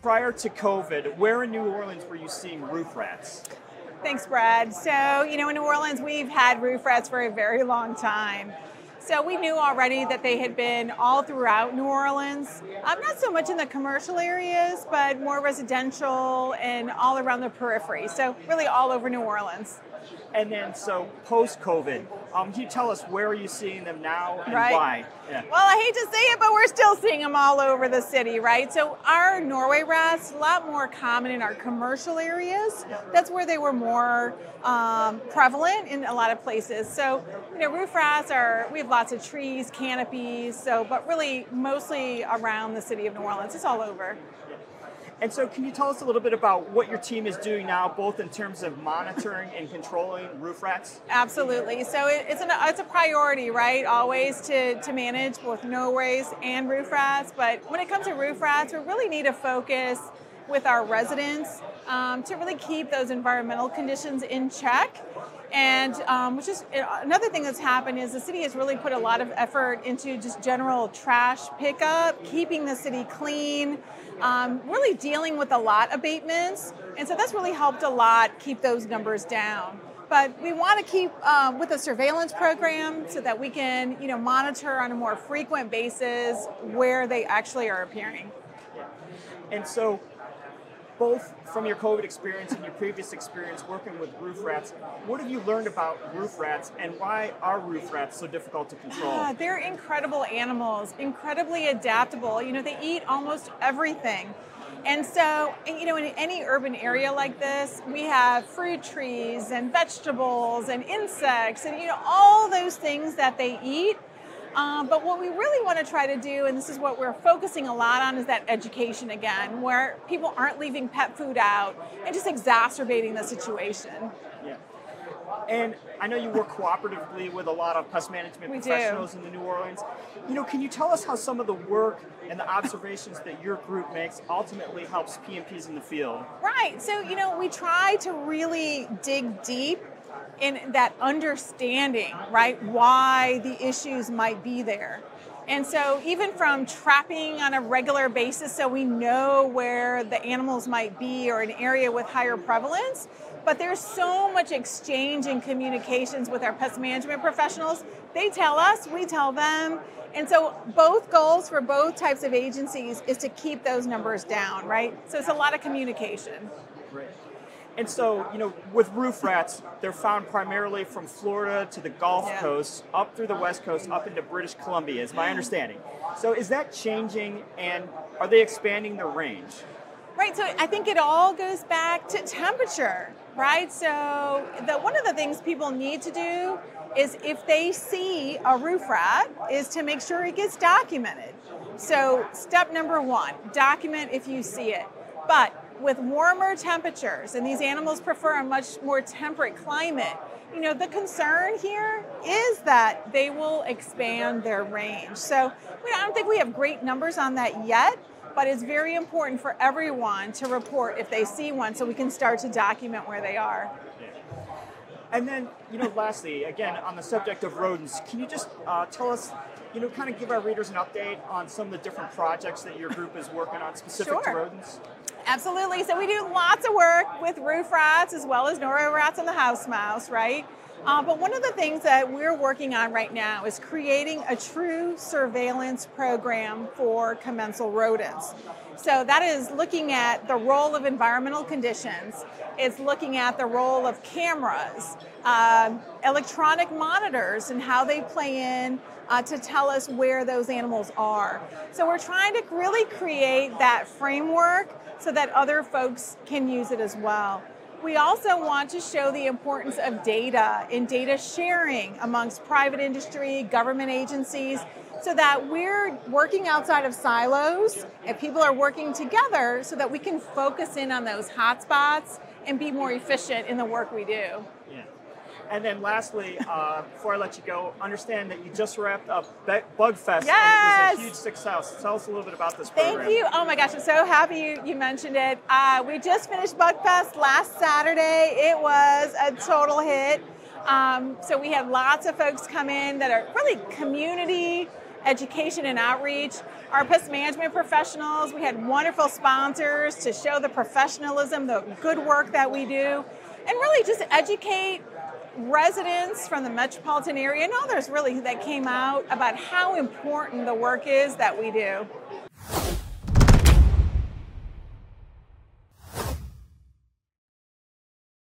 prior to COVID, where in New Orleans were you seeing roof rats? Thanks, Brad. So, in New Orleans, we've had roof rats for a very long time. So we knew already that they had been all throughout New Orleans, not so much in the commercial areas, but more residential and all around the periphery. So really all over New Orleans. And then, so post-COVID, can you tell us where are you seeing them now and right. why? Yeah. Well, I hate to say it, but we're still seeing them all over the city, right? So our Norway rats, a lot more common in our commercial areas. Yeah. That's where they were more prevalent in a lot of places. So, roof rats we have lots of trees, canopies, but really mostly around the city of New Orleans. It's all over. And so can you tell us a little bit about what your team is doing now, both in terms of monitoring and controlling roof rats? Absolutely. So it's a priority, right, always to manage both Norways and roof rats. But when it comes to roof rats, we really need to focus with our residents to really keep those environmental conditions in check. And which is another thing that's happened is the city has really put a lot of effort into just general trash pickup, keeping the city clean, really dealing with a lot abatements. And so that's really helped a lot keep those numbers down. But we want to keep with a surveillance program so that we can, monitor on a more frequent basis where they actually are appearing. And so, both from your COVID experience and your previous experience working with roof rats, what have you learned about roof rats and why are roof rats so difficult to control? They're incredible animals, incredibly adaptable. They eat almost everything. And so, in any urban area like this, we have fruit trees and vegetables and insects and, all those things that they eat. But what we really want to try to do, and this is what we're focusing a lot on, is that education again, where people aren't leaving pet food out and just exacerbating the situation. Yeah. And I know you work cooperatively with a lot of pest management professionals in the New Orleans. Can you tell us how some of the work and the observations that your group makes ultimately helps PMPs in the field? Right. So, we try to really dig deep in that understanding, right, why the issues might be there. And so even from trapping on a regular basis so we know where the animals might be or an area with higher prevalence, but there's so much exchange and communications with our pest management professionals. They tell us, we tell them. And so both goals for both types of agencies is to keep those numbers down, right? So it's a lot of communication. Great. And so, with roof rats, they're found primarily from Florida to the Gulf Coast, up through the West Coast, up into British Columbia, is my understanding. So is that changing, and are they expanding their range? Right, so I think it all goes back to temperature, right? So one of the things people need to do is if they see a roof rat, is to make sure it gets documented. So step number one, document if you see it. But with warmer temperatures, and these animals prefer a much more temperate climate, the concern here is that they will expand their range. So I don't think we have great numbers on that yet, but it's very important for everyone to report if they see one so we can start to document where they are. And then, lastly, again, on the subject of rodents, can you just tell us, kind of give our readers an update on some of the different projects that your group is working on specific to rodents? Absolutely. So we do lots of work with roof rats as well as Norway rats and the house mouse, right? But one of the things that we're working on right now is creating a true surveillance program for commensal rodents. So that is looking at the role of environmental conditions. It's looking at the role of cameras, electronic monitors, and how they play in to tell us where those animals are. So we're trying to really create that framework so that other folks can use it as well. We also want to show the importance of data and data sharing amongst private industry, government agencies, so that we're working outside of silos and people are working together so that we can focus in on those hotspots and be more efficient in the work we do. Yeah. And then lastly, before I let you go, understand that you just wrapped up Bug Fest. Yes! And it was a huge success. Tell us a little bit about this program. Thank you. Oh my gosh, I'm so happy you mentioned it. We just finished Bug Fest last Saturday. It was a total hit. So we had lots of folks come in that are really community education and outreach. Our pest management professionals, we had wonderful sponsors to show the professionalism, the good work that we do, and really just educate residents from the metropolitan area and others really that came out about how important the work is that we do.